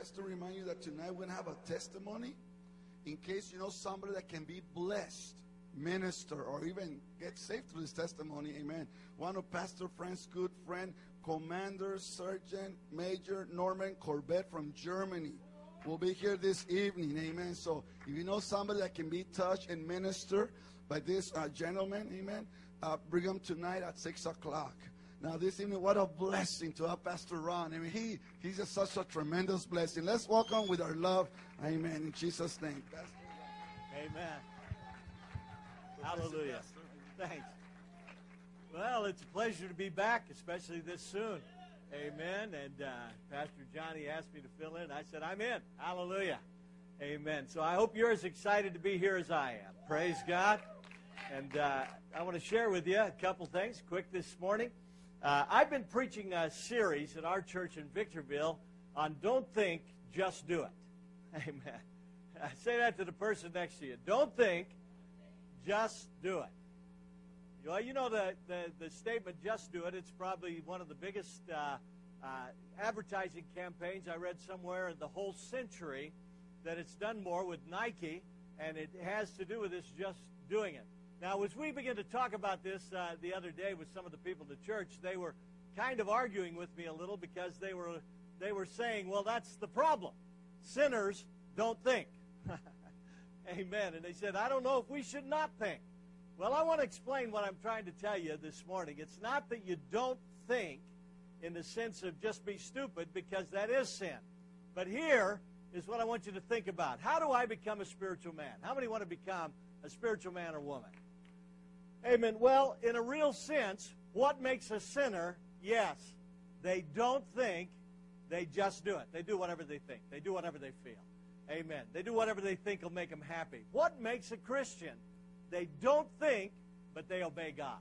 just to remind you that tonight we're going to have a testimony in case you know somebody that can be blessed, minister, or even get saved through this testimony. Amen. One of Pastor Frank's good friend, Commander Sergeant Major Norman Corbett from Germany, will be here this evening. Amen. So if you know somebody that can be touched and minister by this gentleman, amen, bring him tonight at 6 o'clock. Now this evening, what a blessing to have Pastor Ron. I mean, he's just such a tremendous blessing. Let's welcome with our love. Amen. In Jesus' name. Amen. Hallelujah. Thanks. Well, it's a pleasure to be back, especially this soon. Amen. And Pastor Johnny asked me to fill in. I said, I'm in. Hallelujah. Amen. So I hope you're as excited to be here as I am. Praise God. And I want to share with you a couple things quick this morning. I've been preaching a series at our church in Victorville on Don't Think, Just Do It. Amen. I say that to the person next to you. Don't think, just do it. Well, you know the statement, just do it. It's probably one of the biggest advertising campaigns I read somewhere in the whole century, that it's done more with Nike, and it has to do with this just doing it. Now, as we begin to talk about this the other day with some of the people at the church, they were kind of arguing with me a little because they were saying, well, that's the problem. Sinners don't think. Amen. And they said, I don't know if we should not think. Well, I want to explain what I'm trying to tell you this morning. It's not that you don't think in the sense of just be stupid, because that is sin. But here is what I want you to think about. How do I become a spiritual man? How many want to become a spiritual man or woman? Amen. Well, in a real sense, what makes a sinner? Yes, they don't think, they just do it. They do whatever they think. They do whatever they feel. Amen. They do whatever they think will make them happy. What makes a Christian? They don't think, but they obey God.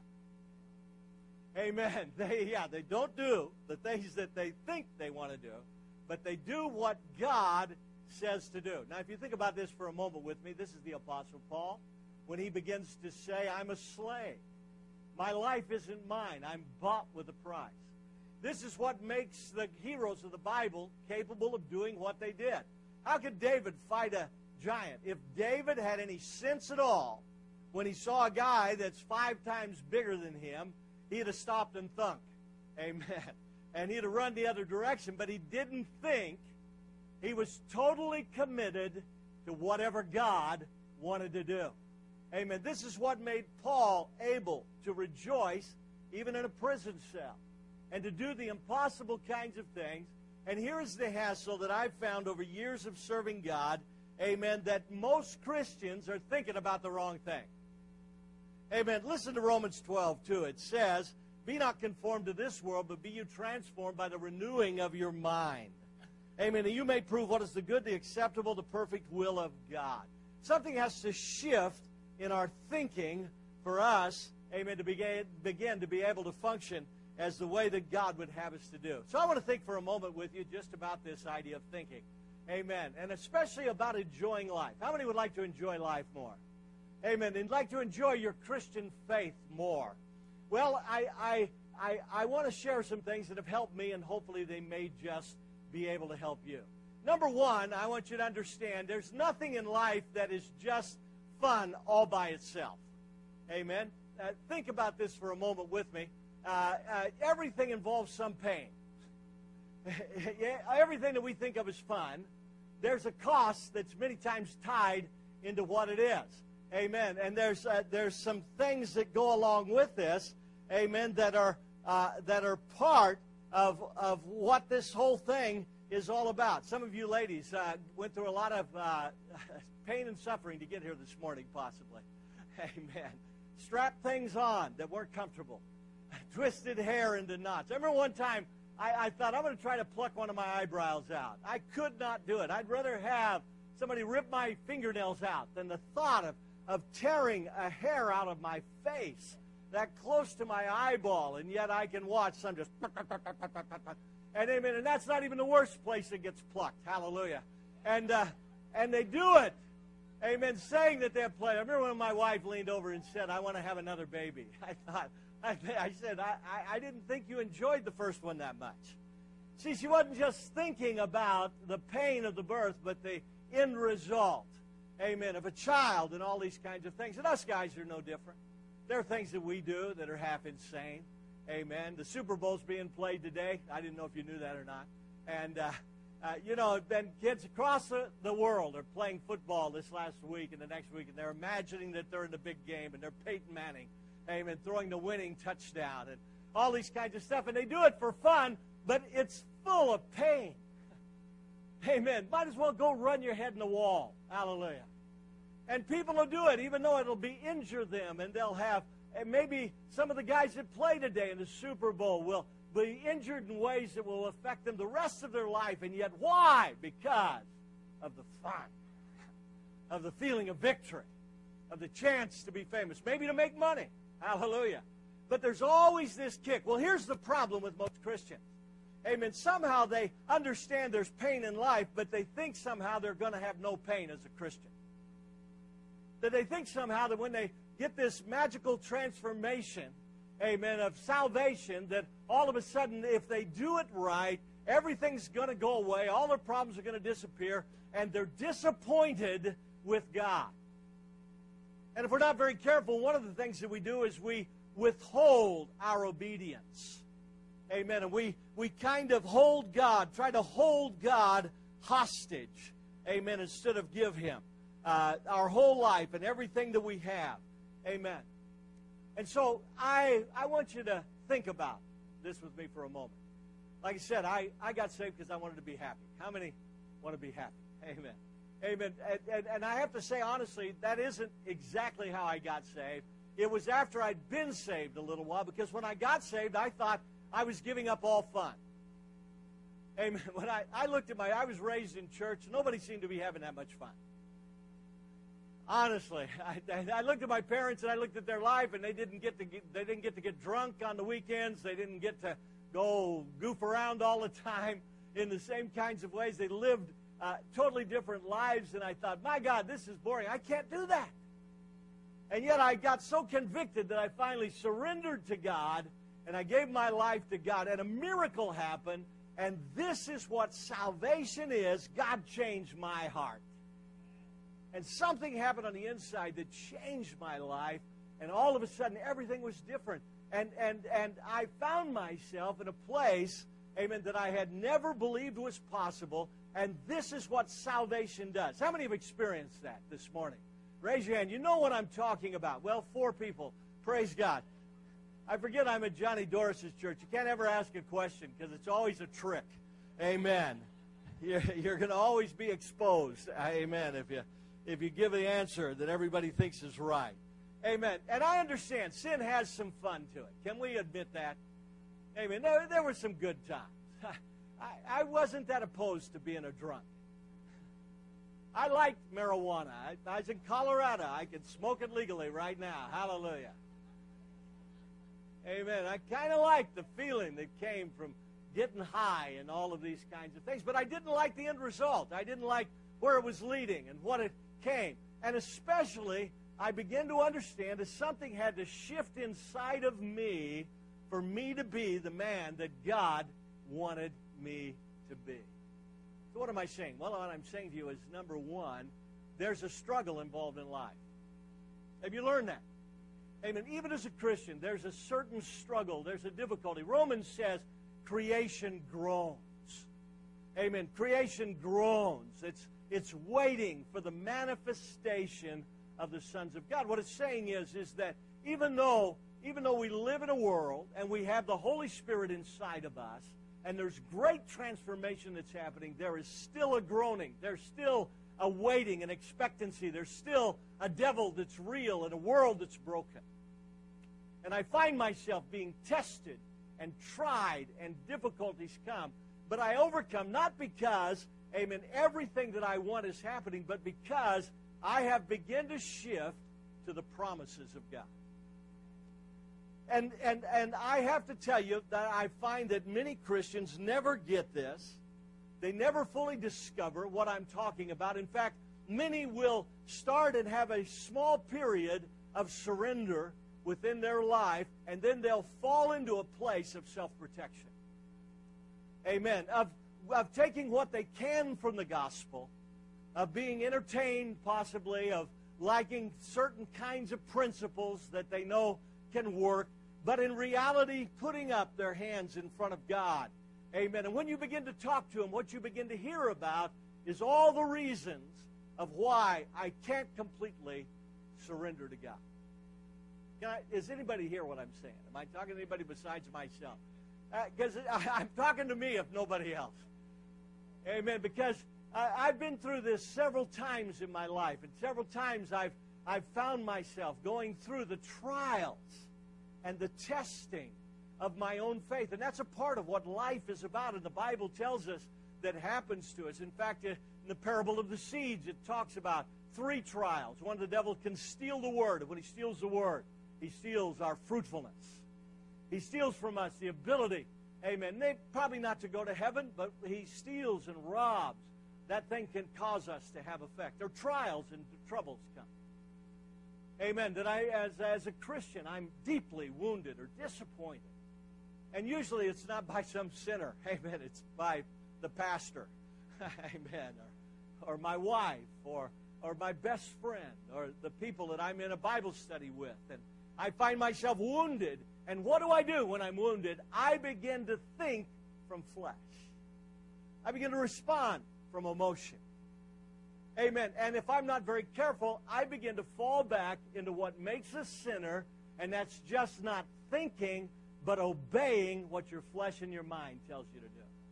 Amen. They don't do the things that they think they want to do, but they do what God says to do. Now, if you think about this for a moment with me, this is the Apostle Paul when he begins to say, I'm a slave. My life isn't mine. I'm bought with a price. This is what makes the heroes of the Bible capable of doing what they did. How could David fight a giant? If David had any sense at all, when he saw a guy that's 5 times bigger than him, he'd have stopped and thunk. Amen. And he'd have run the other direction, but he didn't think. He was totally committed to whatever God wanted to do. Amen. This is what made Paul able to rejoice even in a prison cell and to do the impossible kinds of things. And here is the hassle that I've found over years of serving God, amen, that most Christians are thinking about the wrong thing. Amen. Listen to Romans 12:2. It says, be not conformed to this world, but be you transformed by the renewing of your mind. Amen. And you may prove what is the good, the acceptable, the perfect will of God. Something has to shift in our thinking for us, amen, to begin to be able to function as the way that God would have us to do. So I want to think for a moment with you just about this idea of thinking. Amen. And especially about enjoying life. How many would like to enjoy life more? Amen. And like to enjoy your Christian faith more? Well, I want to share some things that have helped me, and hopefully they may just be able to help you. Number one, I want you to understand there's nothing in life that is just fun all by itself. Amen. Think about this for a moment with me. Everything involves some pain. Everything that we think of as fun, there's a cost that's many times tied into what it is. Amen. And there's some things that go along with this, amen, that are part of what this whole thing is all about. Some of you ladies went through a lot of pain and suffering to get here this morning, possibly. Amen. Strapped things on that weren't comfortable. Twisted hair into knots. I remember one time I thought, I'm going to try to pluck one of my eyebrows out. I could not do it. I'd rather have somebody rip my fingernails out than the thought of tearing a hair out of my face that close to my eyeball, and yet I can watch some just and amen. And that's not even the worst place it gets plucked. Hallelujah. And they do it. Amen. Saying that they're playing. I remember when my wife leaned over and said, I want to have another baby. I said, I didn't think you enjoyed the first one that much. See, she wasn't just thinking about the pain of the birth, but the end result, amen, of a child and all these kinds of things. And us guys are no different. There are things that we do that are half insane, amen. The Super Bowl's being played today. I didn't know if you knew that or not. And, you know, then kids across the world are playing football this last week and the next week, and they're imagining that they're in the big game, and they're Peyton Manning, amen, throwing the winning touchdown and all these kinds of stuff. And they do it for fun, but it's full of pain. Amen. Might as well go run your head in the wall. Hallelujah. And people will do it, even though it'll injure them, and they'll have, and maybe some of the guys that play today in the Super Bowl will be injured in ways that will affect them the rest of their life. And yet, why? Because of the fun, of the feeling of victory, of the chance to be famous, maybe to make money. Hallelujah. But there's always this kick. Well, here's the problem with most Christians. Amen. Somehow they understand there's pain in life, but they think somehow they're going to have no pain as a Christian. That they think somehow that when they get this magical transformation, amen, of salvation, that all of a sudden, if they do it right, everything's going to go away, all their problems are going to disappear, and they're disappointed with God. And if we're not very careful, one of the things that we do is we withhold our obedience. Amen. And we kind of hold God, try to hold God hostage. Amen. Instead of give Him our whole life and everything that we have. Amen. And so I want you to think about this with me for a moment. Like I said, I got saved because I wanted to be happy. How many want to be happy? Amen. Amen. And I have to say, honestly, that isn't exactly how I got saved. It was after I'd been saved a little while, because when I got saved, I thought I was giving up all fun. Amen. When I looked at I was raised in church. Nobody seemed to be having that much fun. Honestly, I looked at my parents and I looked at their life, and they didn't get to get drunk on the weekends. They didn't get to go goof around all the time in the same kinds of ways. They lived totally different lives, and I thought, my God, this is boring. I can't do that. And yet I got so convicted that I finally surrendered to God, and I gave my life to God, and a miracle happened, and this is what salvation is. God changed my heart. And something happened on the inside that changed my life, and all of a sudden everything was different. And I found myself in a place, amen, that I had never believed was possible, and this is what salvation does. How many have experienced that this morning? Raise your hand. You know what I'm talking about. Well, 4 people. Praise God. I forget I'm at Johnny Doris's church. You can't ever ask a question because it's always a trick. Amen. You're going to always be exposed. Amen. If you give the answer that everybody thinks is right. Amen. And I understand sin has some fun to it. Can we admit that? Amen. There were some good times. I wasn't that opposed to being a drunk. I liked marijuana. I was in Colorado. I could smoke it legally right now. Hallelujah. Amen. I kind of liked the feeling that came from getting high and all of these kinds of things. But I didn't like the end result. I didn't like where it was leading and what it came. And especially, I began to understand that something had to shift inside of me for me to be the man that God wanted me to be. So what am I saying? Well, what I'm saying to you is, number one, there's a struggle involved in life. Have you learned that? Amen. Even as a Christian, there's a certain struggle. There's a difficulty. Romans says creation groans. Amen. Creation groans. It's waiting for the manifestation of the sons of God. What it's saying is that even though we live in a world and we have the Holy Spirit inside of us, and there's great transformation that's happening, there is still a groaning. There's still a waiting, an expectancy. There's still a devil that's real and a world that's broken. And I find myself being tested and tried, and difficulties come. But I overcome, not because, amen, everything that I want is happening, but because I have begun to shift to the promises of God. And I have to tell you that I find that many Christians never get this. They never fully discover what I'm talking about. In fact, many will start and have a small period of surrender within their life, and then they'll fall into a place of self-protection. Amen. Of taking what they can from the gospel, of being entertained possibly, of liking certain kinds of principles that they know can work, but in reality putting up their hands in front of God. Amen. And when you begin to talk to them, what you begin to hear about is all the reasons of why I can't completely surrender to God. Is anybody hear what I'm saying? Am I talking to anybody besides myself? Because I'm talking to me if nobody else. Amen. Because I've been through this several times in my life, and several times I've found myself going through the trials and the testing of my own faith. And that's a part of what life is about, and the Bible tells us that happens to us. In fact, in the parable of the seeds, it talks about 3 trials. One, the devil can steal the word, and when he steals the word, he steals our fruitfulness. He steals from us the ability, amen, probably not to go to heaven, but he steals and robs. That thing can cause us to have effect. There are trials and troubles come. Amen. That as a Christian, I'm deeply wounded or disappointed. And usually it's not by some sinner. Amen. It's by the pastor. Amen. Or my wife, or my best friend, or the people that I'm in a Bible study with. And I find myself wounded. And what do I do when I'm wounded? I begin to think from flesh. I begin to respond from emotion. Amen. And if I'm not very careful, I begin to fall back into what makes a sinner, and that's just not thinking, but obeying what your flesh and your mind tells you to do.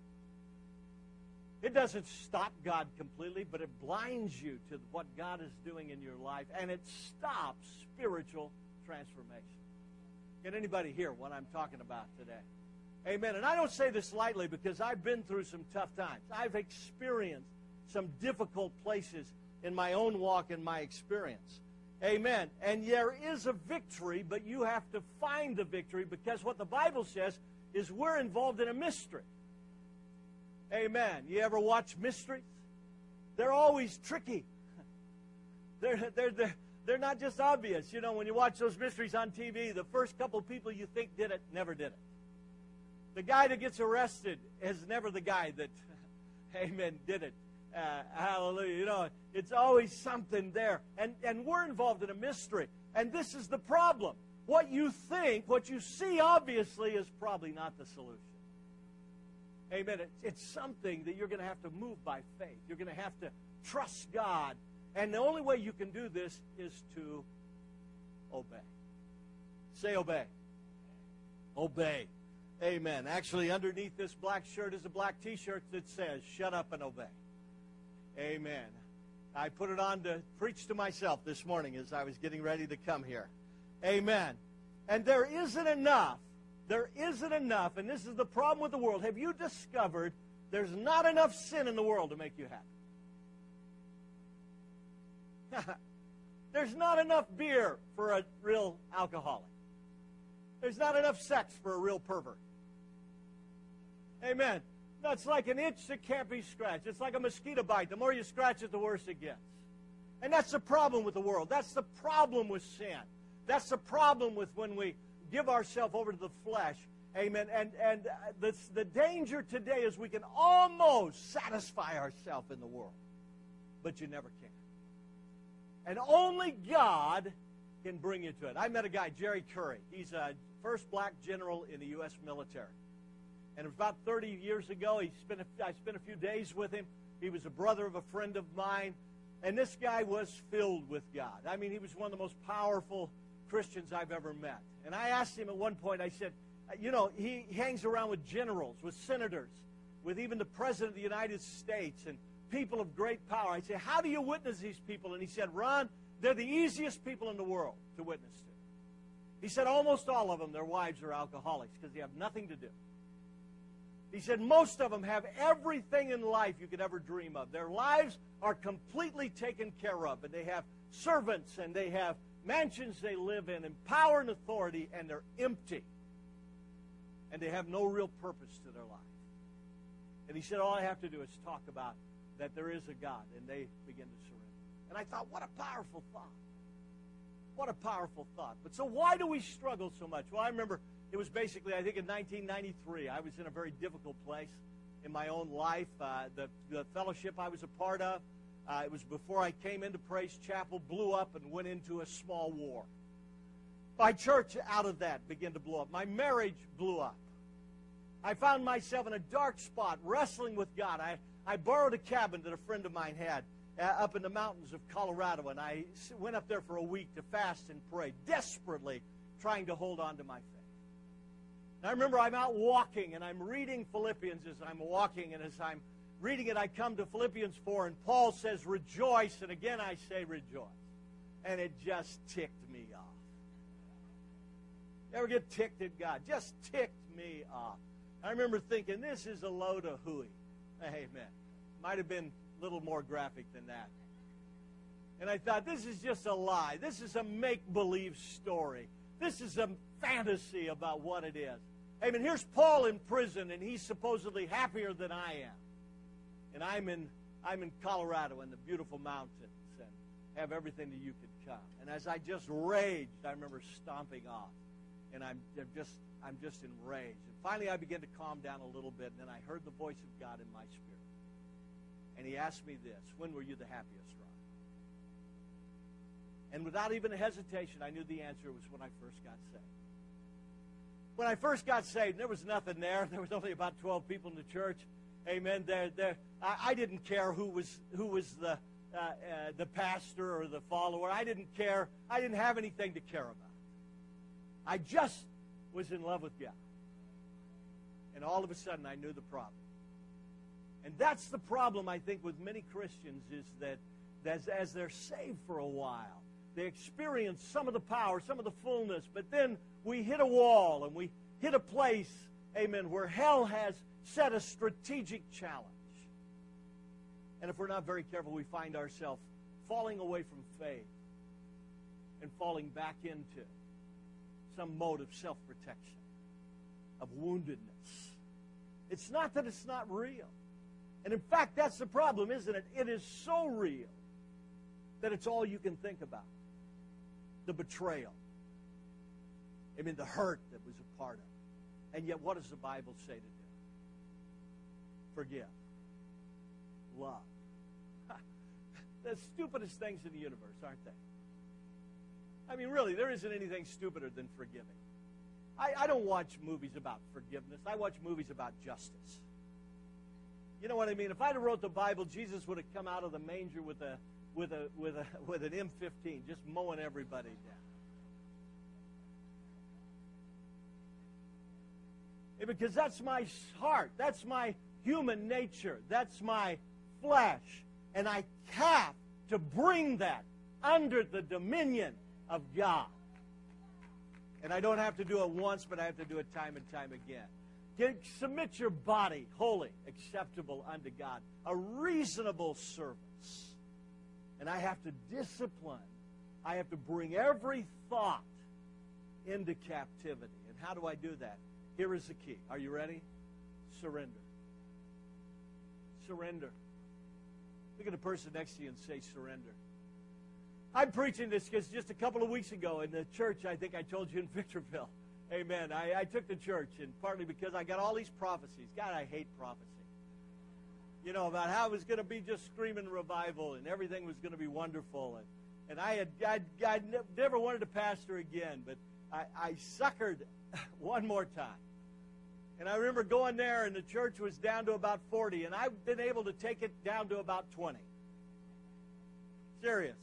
It doesn't stop God completely, but it blinds you to what God is doing in your life, and it stops spiritual transformation. Can anybody hear what I'm talking about today? Amen. And I don't say this lightly because I've been through some tough times. I've experienced some difficult places in my own walk and my experience. Amen. And there is a victory, but you have to find the victory, because what the Bible says is we're involved in a mystery. Amen. You ever watch mysteries? They're always tricky. They're not just obvious. You know, when you watch those mysteries on TV, the first couple people you think did it never did it. The guy that gets arrested is never the guy that, amen, did it. Hallelujah. You know, it's always something there. And we're involved in a mystery. And this is the problem. What you think, what you see obviously is probably not the solution. Amen. It's something that you're going to have to move by faith. You're going to have to trust God. And the only way you can do this is to obey. Say obey. Obey. Amen. Actually, underneath this black shirt is a black T-shirt that says, "Shut up and obey." Amen. I put it on to preach to myself this morning as I was getting ready to come here. Amen. And there isn't enough. There isn't enough, and this is the problem with the world. Have you discovered there's not enough sin in the world to make you happy? There's not enough beer for a real alcoholic. There's not enough sex for a real pervert. Amen. That's like an itch that can't be scratched. It's like a mosquito bite. The more you scratch it, the worse it gets. And that's the problem with the world. That's the problem with sin. That's the problem with when we give ourselves over to the flesh. Amen. And the danger today is we can almost satisfy ourselves in the world, but you never can. And only God can bring you to it. I met a guy, Jerry Curry. He's a first black general in the U.S. military. And about 30 years ago, I spent a few days with him. He was a brother of a friend of mine. And this guy was filled with God. I mean, he was one of the most powerful Christians I've ever met. And I asked him at one point, I said, you know, he hangs around with generals, with senators, with even the President of the United States and people of great power. I said, how do you witness these people? And he said, Ron, they're the easiest people in the world to witness to. He said almost all of them, their wives are alcoholics because they have nothing to do. He said most of them have everything in life you could ever dream of. Their lives are completely taken care of, and they have servants, and they have mansions they live in, and power and authority, and they're empty. And they have no real purpose to their life. And he said, all I have to do is talk about that there is a God, and they begin to surrender. And I thought, what a powerful thought. What a powerful thought. But so why do we struggle so much? Well, I remember it was basically, I think in 1993, I was in a very difficult place. in my own life. The fellowship I was a part of, it was before I came into Praise Chapel, blew up and went into a small war. My church out of that began to blow up. My marriage blew up. I found myself in a dark spot, wrestling with God. I borrowed a cabin that a friend of mine had up in the mountains of Colorado, and I went up there for a week to fast and pray, desperately trying to hold on to my faith. And I remember I'm out walking, and I'm reading Philippians as I'm walking, and as I'm reading it, I come to Philippians 4, and Paul says, rejoice, and again I say rejoice. And it just ticked me off. You ever get ticked at God? Just ticked me off. I remember thinking, this is a load of hooey. Amen. Might have been a little more graphic than that. And I thought, this is just a lie. This is a make-believe story. This is a fantasy about what it is. Amen. Here's Paul in prison, and he's supposedly happier than I am. And I'm in Colorado in the beautiful mountains and have everything that you could come. And as I just raged, I remember stomping off. And I'm just enraged. And finally I began to calm down a little bit, and then I heard the voice of God in my spirit. And he asked me this, when were you the happiest, Ron? And without even a hesitation, I knew the answer was when I first got saved. When I first got saved, there was nothing there. There was only about 12 people in the church. Amen. I didn't care who was the pastor or the follower. I didn't care. I didn't have anything to care about. I just was in love with God. And all of a sudden, I knew the problem. And that's the problem, I think, with many Christians, is that as they're saved for a while, they experience some of the power, some of the fullness, but then we hit a wall and we hit a place, amen, where hell has set a strategic challenge. And if we're not very careful, we find ourselves falling away from faith and falling back into some mode of self-protection, of woundedness. It's not that it's not real. And in fact, that's the problem, isn't it? It is so real that it's all you can think about. The betrayal. I mean, the hurt that was a part of it. And yet, what does the Bible say to do? Forgive. Love. The stupidest things in the universe, aren't they? I mean, really, there isn't anything stupider than forgiving. I don't watch movies about forgiveness. I watch movies about justice. You know what I mean? If I'd have wrote the Bible, Jesus would have come out of the manger with an M15, just mowing everybody down. Yeah, because that's my heart. That's my human nature. That's my flesh. And I have to bring that under the dominion of God. And I don't have to do it once, but I have to do it time and time again. Submit your body holy, acceptable unto God, a reasonable service. And I have to discipline. I have to bring every thought into captivity. And how do I do that? Here is the key. Are you ready? Surrender. Surrender. Look at the person next to you and say, surrender. I'm preaching this because just a couple of weeks ago in the church, I think I told you in Victorville. Amen. I took the church, and partly because I got all these prophecies. God, I hate prophecy. You know, about how it was going to be just screaming revival and everything was going to be wonderful. And I never wanted to pastor again, but I suckered one more time. And I remember going there, and the church was down to about 40, and I've been able to take it down to about 20. Serious.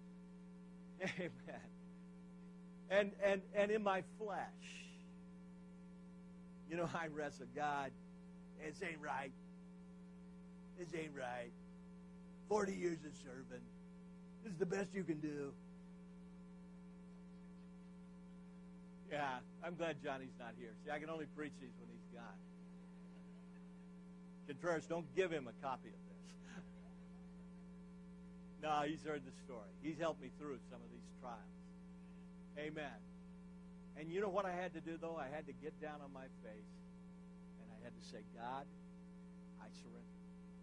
Amen. And in my flesh, you know, I wrestle, God, this ain't right. This ain't right. 40 years of serving. This is the best you can do. Yeah, I'm glad Johnny's not here. See, I can only preach these when he's gone. Contreras, don't give him a copy of this. No, he's heard the story. He's helped me through some of these trials. Amen. And you know what I had to do, though? I had to get down on my face, and I had to say, God, I surrender.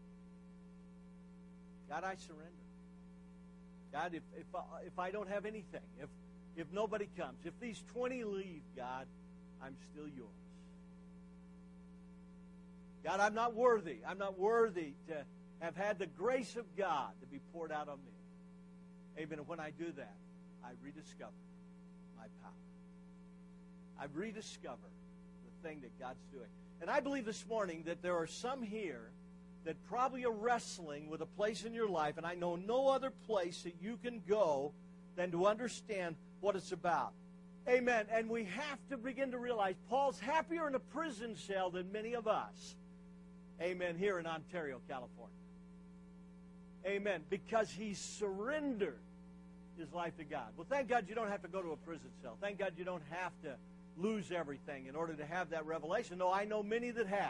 God, I surrender. God, if I don't have anything, if nobody comes, if these 20 leave, God, I'm still yours. God, I'm not worthy. I'm not worthy to have had the grace of God to be poured out on me. Amen. And when I do that, I rediscover my power. I rediscover the thing that God's doing. And I believe this morning that there are some here that probably are wrestling with a place in your life, and I know no other place that you can go than to understand what it's about. Amen. And we have to begin to realize Paul's happier in a prison cell than many of us. Amen. Here in Ontario, California. Amen. Because he surrendered his life to God. Well, thank God you don't have to go to a prison cell. Thank God you don't have to lose everything in order to have that revelation. No, I know many that have.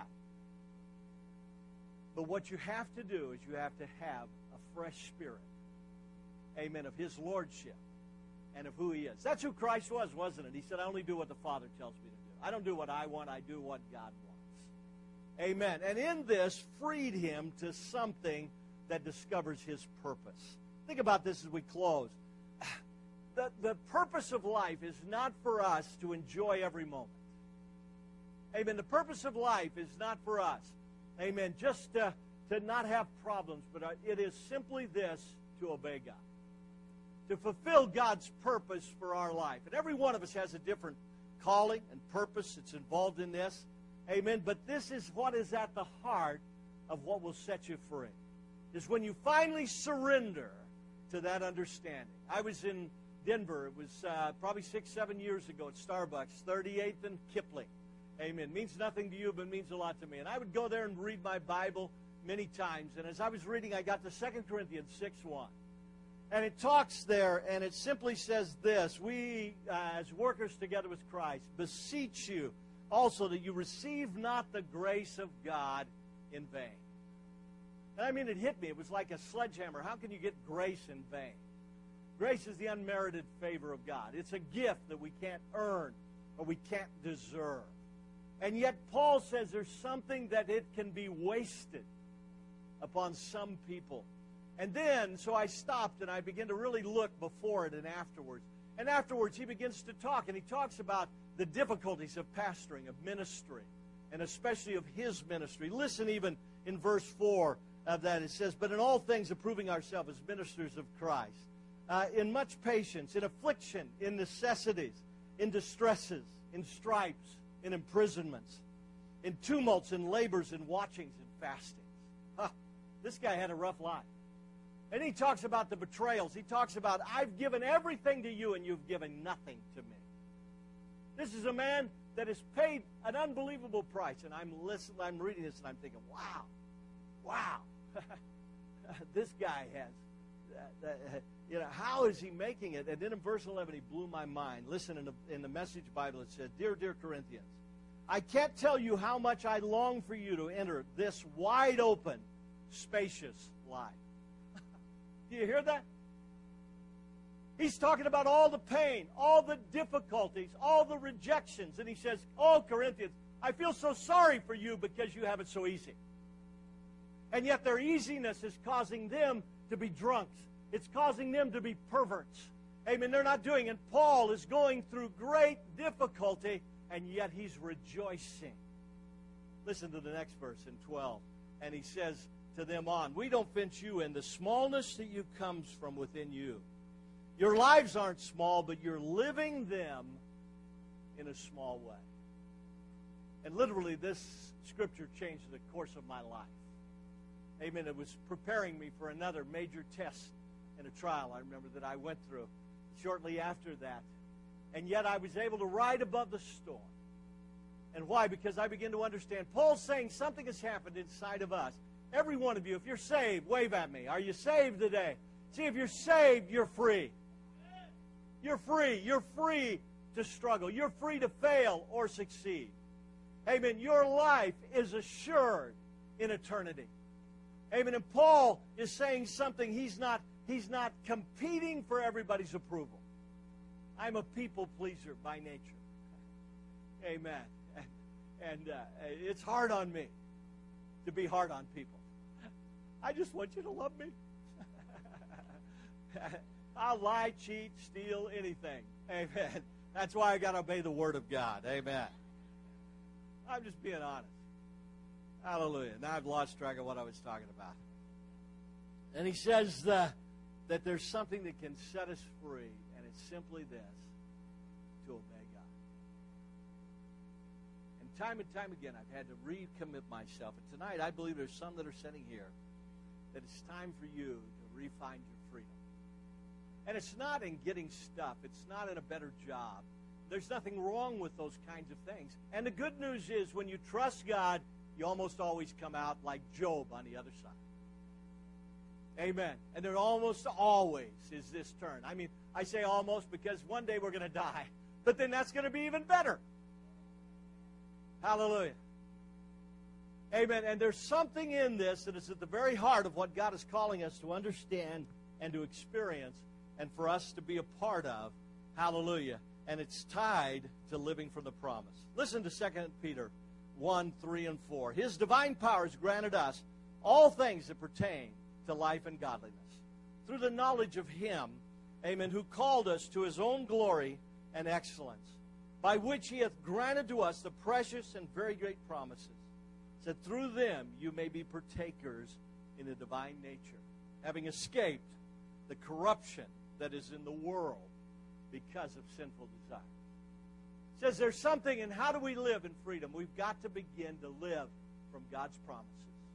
But what you have to do is you have to have a fresh spirit. Amen. Of his lordship and of who he is. That's who Christ was, wasn't it? He said, I only do what the Father tells me to do. I don't do what I want. I do what God wants. Amen. And in this, freed him to something that discovers his purpose. Think about this as we close. The purpose of life is not for us to enjoy every moment. Amen. The purpose of life is not for us, amen, just to not have problems, but it is simply this, to obey God. To fulfill God's purpose for our life. And every one of us has a different calling and purpose that's involved in this. Amen. But this is what is at the heart of what will set you free. Is when you finally surrender to that understanding. I was in Denver. It was probably 6-7 years ago at Starbucks, 38th and Kipling. Amen. Means nothing to you, but means a lot to me. And I would go there and read my Bible many times. And as I was reading, I got to 2 Corinthians 6:1. And it talks there, and it simply says this: we, as workers together with Christ, beseech you also that you receive not the grace of God in vain. And I mean, it hit me. It was like a sledgehammer. How can you get grace in vain? Grace is the unmerited favor of God. It's a gift that we can't earn or we can't deserve. And yet Paul says there's something that it can be wasted upon some people. And then, so I stopped and I began to really look before it and afterwards. And afterwards he begins to talk, and he talks about the difficulties of pastoring, of ministry, and especially of his ministry. Listen even in verse 4 of that. It says, but in all things approving ourselves as ministers of Christ, in much patience, in affliction, in necessities, in distresses, in stripes, in imprisonments, in tumults, in labors, in watchings, in fastings. This guy had a rough life. And he talks about the betrayals. He talks about, I've given everything to you and you've given nothing to me. This is a man that has paid an unbelievable price. And I'm reading this and I'm thinking, wow. This guy has, how is he making it? And then in verse 11, he blew my mind. Listen, in the Message Bible, it said, Dear Corinthians, I can't tell you how much I long for you to enter this wide open, spacious life. Do you hear that? He's talking about all the pain, all the difficulties, all the rejections. And he says, oh, Corinthians, I feel so sorry for you because you have it so easy. And yet their easiness is causing them to be drunks. It's causing them to be perverts. Amen. They're not doing it. And Paul is going through great difficulty, and yet he's rejoicing. Listen to the next verse in 12. And he says to them on, we don't fence you in. The smallness that you comes from within you. Your lives aren't small, but you're living them in a small way. And literally, this scripture changed the course of my life. Amen. It was preparing me for another major test and a trial, I remember, that I went through shortly after that. And yet I was able to ride above the storm. And why? Because I began to understand. Paul's saying something has happened inside of us. Every one of you, if you're saved, wave at me. Are you saved today? See, if you're saved, you're free. You're free. You're free to struggle. You're free to fail or succeed. Amen. Your life is assured in eternity. Amen. And Paul is saying something. He's not competing for everybody's approval. I'm a people pleaser by nature. Amen. And it's hard on me to be hard on people. I just want you to love me. I'll lie, cheat, steal, anything. Amen. That's why I got to obey the Word of God. Amen. I'm just being honest. Hallelujah. Now I've lost track of what I was talking about. And he says that there's something that can set us free, and it's simply this: to obey God. And time again, I've had to recommit myself. And tonight, I believe there's some that are sitting here that it's time for you to re-find your freedom. And it's not in getting stuff. It's not in a better job. There's nothing wrong with those kinds of things. And the good news is when you trust God, you almost always come out like Job on the other side. Amen. And there almost always is this turn. I mean, I say almost because one day we're going to die. But then that's going to be even better. Hallelujah. Amen. And there's something in this that is at the very heart of what God is calling us to understand and to experience and for us to be a part of. Hallelujah. And it's tied to living from the promise. Listen to 2 Peter 1, 3, and 4. His divine powers granted us all things that pertain to life and godliness, through the knowledge of Him, amen, who called us to His own glory and excellence, by which He hath granted to us the precious and very great promises, that through them you may be partakers in the divine nature, having escaped the corruption that is in the world because of sinful desire. It says there's something in how do we live in freedom. We've got to begin to live from God's promises.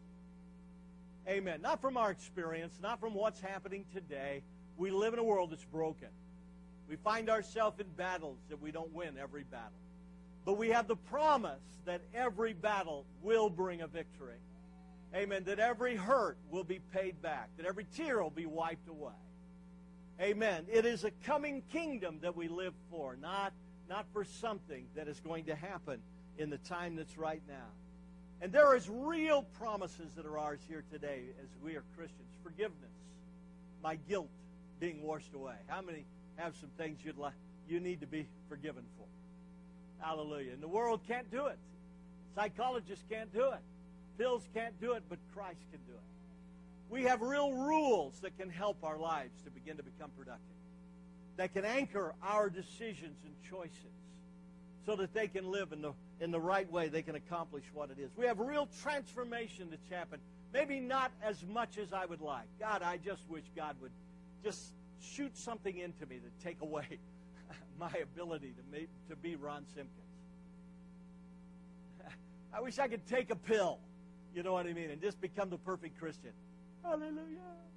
Amen. Not from our experience, not from what's happening today. We live in a world that's broken. We find ourselves in battles that we don't win every battle. But we have the promise that every battle will bring a victory. Amen. That every hurt will be paid back. That every tear will be wiped away. Amen. It is a coming kingdom that we live for, not for something that is going to happen in the time that's right now. And there is real promises that are ours here today as we are Christians. Forgiveness, my guilt being washed away. How many have some things you need to be forgiven for? Hallelujah. And the world can't do it. Psychologists can't do it. Pills can't do it, but Christ can do it. We have real rules that can help our lives to begin to become productive, that can anchor our decisions and choices so that they can live in the right way. They can accomplish what it is. We have real transformation that's happened. Maybe not as much as I would like. God, I just wish God would just shoot something into me to take away my ability to be Ron Simpkins. I wish I could take a pill, you know what I mean, and just become the perfect Christian. Hallelujah.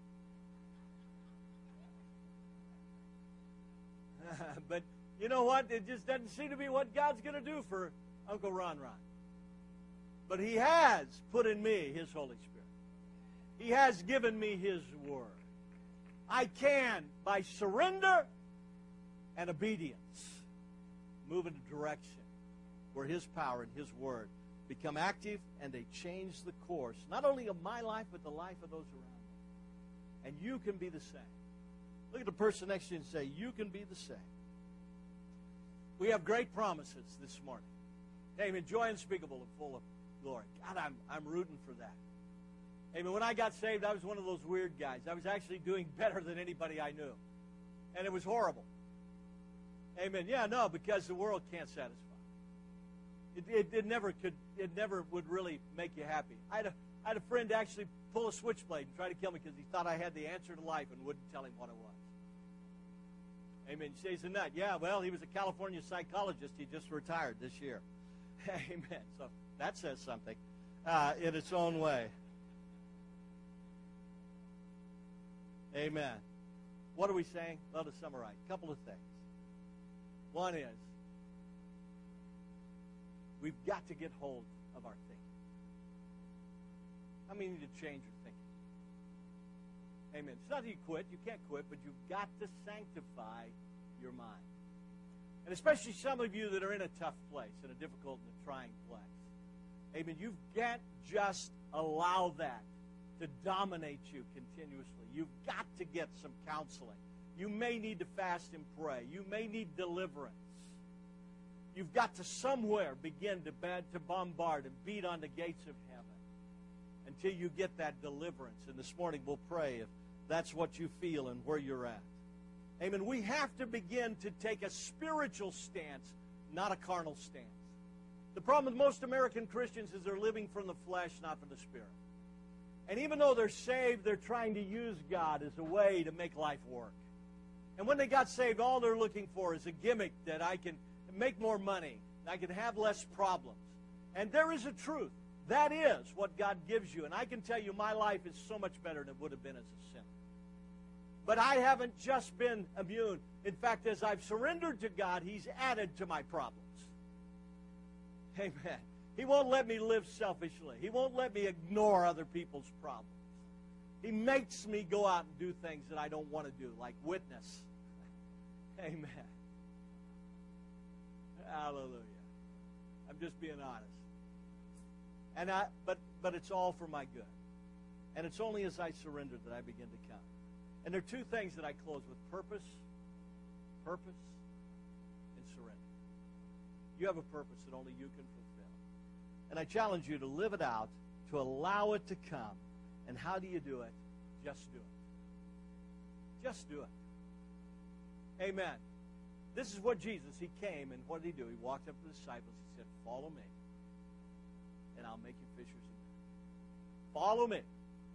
But you know what? It just doesn't seem to be what God's going to do for Uncle Ron. But He has put in me His Holy Spirit. He has given me His Word. I can, by surrender and obedience, move in a direction where His power and His Word become active and they change the course, not only of my life, but the life of those around me. And you can be the same. Look at the person next to you and say, you can be the same. We have great promises this morning. Amen. Joy unspeakable and full of glory. God, I'm rooting for that. Amen. When I got saved, I was one of those weird guys. I was actually doing better than anybody I knew. And it was horrible. Amen. Yeah, no, because the world can't satisfy. It never would really make you happy. I had a friend actually pull a switchblade and try to kill me because he thought I had the answer to life and wouldn't tell him what it was. Amen. You say he's a nut. Yeah, well, he was a California psychologist. He just retired this year. Amen. So that says something in its own way. Amen. What are we saying? Well, to summarize, a couple of things. One is, we've got to get hold of our thinking. How many need to change your thinking? Amen. It's not that you quit. You can't quit, but you've got to sanctify your mind. And especially some of you that are in a tough place, in a difficult and a trying place. Amen. You can't just allow that to dominate you continuously. You've got to get some counseling. You may need to fast and pray. You may need deliverance. You've got to somewhere begin to bombard and beat on the gates of heaven until you get that deliverance. And this morning we'll pray if that's what you feel and where you're at. Amen. We have to begin to take a spiritual stance, not a carnal stance. The problem with most American Christians is they're living from the flesh, not from the Spirit. And even though they're saved, they're trying to use God as a way to make life work. And when they got saved, all they're looking for is a gimmick that I can make more money, I can have less problems. And there is a truth. That is what God gives you. And I can tell you my life is so much better than it would have been as a sinner. But I haven't just been immune. In fact, as I've surrendered to God, He's added to my problems. Amen. He won't let me live selfishly. He won't let me ignore other people's problems. He makes me go out and do things that I don't want to do, like witness. Amen. Hallelujah. I'm just being honest. And but it's all for my good. And it's only as I surrender that I begin to come. And there are two things that I close with: purpose, and surrender. You have a purpose that only you can fulfill. And I challenge you to live it out, to allow it to come. And how do you do it? Just do it. Just do it. Amen. This is what Jesus, He came, and what did He do? He walked up to the disciples. He said, "Follow me, and I'll make you fishers of men." Follow me.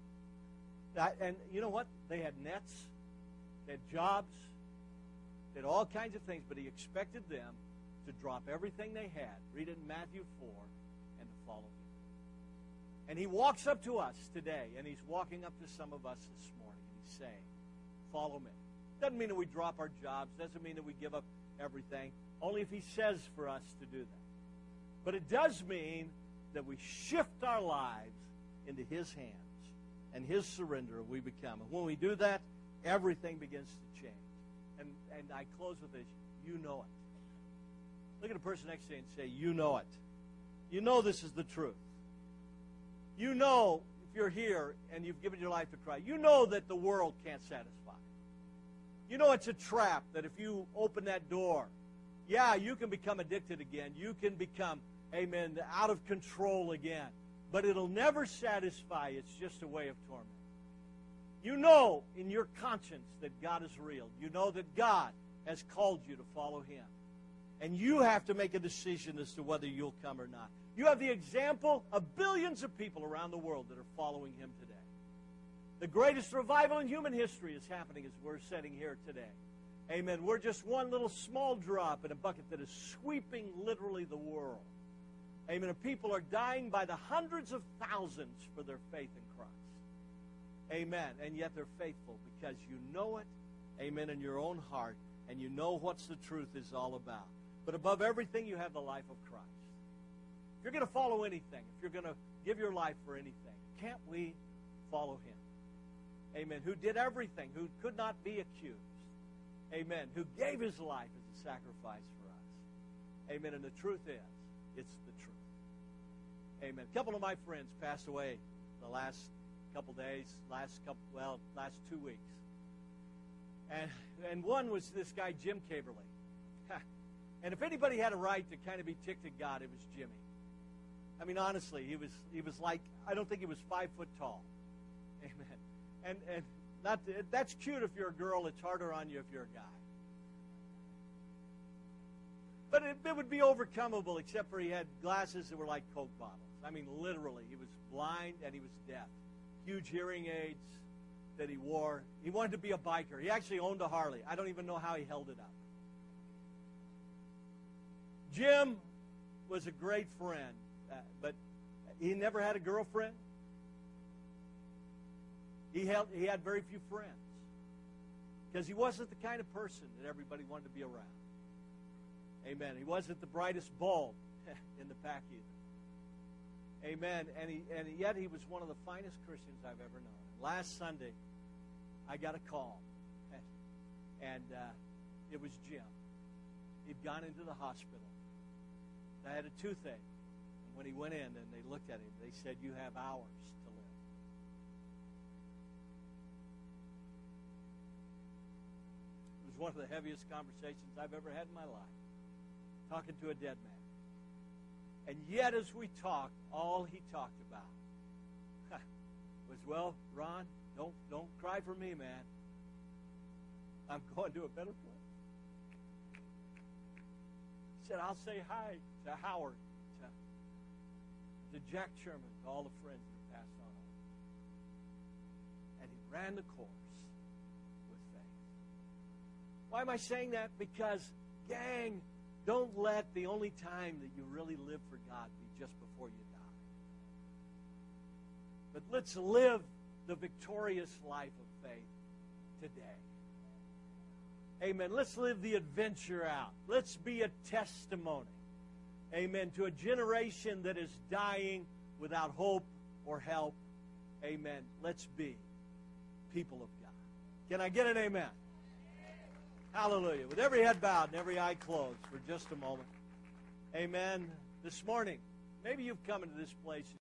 And you know what? They had nets, they had jobs, they had all kinds of things, but He expected them to drop everything they had, read it in Matthew 4, and to follow Him. And He walks up to us today, and He's walking up to some of us this morning, and He's saying, "Follow me." Doesn't mean that we drop our jobs, doesn't mean that we give up everything, only if He says for us to do that. But it does mean that we shift our lives into His hands and His surrender, and we become. And when we do that, everything begins to change. And I close with this: you know it. Look at the person next to you and say, "You know it." You know this is the truth. You know, if you're here and you've given your life to Christ, you know that the world can't satisfy. You know it's a trap, that if you open that door, yeah, you can become addicted again. You can become, amen, out of control again. But it'll never satisfy. It's just a way of torment. You know in your conscience that God is real. You know that God has called you to follow Him. And you have to make a decision as to whether you'll come or not. You have the example of billions of people around the world that are following Him today. The greatest revival in human history is happening as we're sitting here today. Amen. We're just one little small drop in a bucket that is sweeping literally the world. Amen. And people are dying by the hundreds of thousands for their faith in Christ. Amen. And yet they're faithful because you know it, amen, in your own heart, and you know what's the truth is all about. But above everything, you have the life of Christ. If you're going to follow anything, if you're going to give your life for anything, can't we follow Him? Amen. Who did everything, who could not be accused. Amen. Who gave His life as a sacrifice for us. Amen. And the truth is, it's the truth. Amen. A couple of my friends passed away the last couple days, last 2 weeks. And one was this guy, Jim Caberly. And if anybody had a right to kind of be ticked at God, it was Jimmy. I mean, honestly, he was like, I don't think he was 5 foot tall. Amen. And that's cute if you're a girl. It's harder on you if you're a guy. But it would be overcomable, except for he had glasses that were like Coke bottles. I mean, literally, he was blind and he was deaf. Huge hearing aids that he wore. He wanted to be a biker. He actually owned a Harley. I don't even know how he held it up. Jim was a great friend, but he never had a girlfriend. He had very few friends because he wasn't the kind of person that everybody wanted to be around. Amen. He wasn't the brightest bulb in the pack either. Amen. And yet he was one of the finest Christians I've ever known. Last Sunday, I got a call, and it was Jim. He'd gone into the hospital. I had a toothache. And when he went in and they looked at him, they said, "You have hours to live." It was one of the heaviest conversations I've ever had in my life, talking to a dead man. And yet as we talked, all he talked about was, "Well, Ron, don't cry for me, man. I'm going to a better place." He said, "I'll say hi to Howard, to to Jack Sherman, to all the friends that passed on over. And he ran the course with faith. Why am I saying that? Because, gang, don't let the only time that you really live for God be just before you die. But let's live the victorious life of faith today. Amen. Let's live the adventure out. Let's be a testimony. Amen. To a generation that is dying without hope or help. Amen. Let's be people of God. Can I get an amen? Hallelujah. With every head bowed and every eye closed for just a moment. Amen. This morning, maybe you've come into this place